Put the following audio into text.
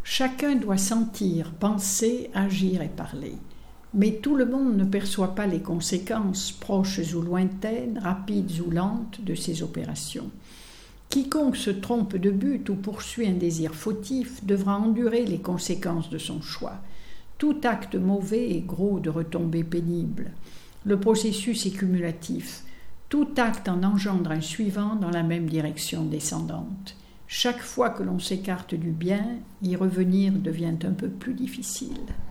Chacun doit sentir, penser, agir et parler. Mais tout le monde ne perçoit pas les conséquences, proches ou lointaines, rapides ou lentes, de ces opérations. Quiconque se trompe de but ou poursuit un désir fautif devra endurer les conséquences de son choix. Tout acte mauvais est gros de retombées pénibles. Le processus est cumulatif. Tout acte en engendre un suivant dans la même direction descendante. Chaque fois que l'on s'écarte du bien, y revenir devient un peu plus difficile.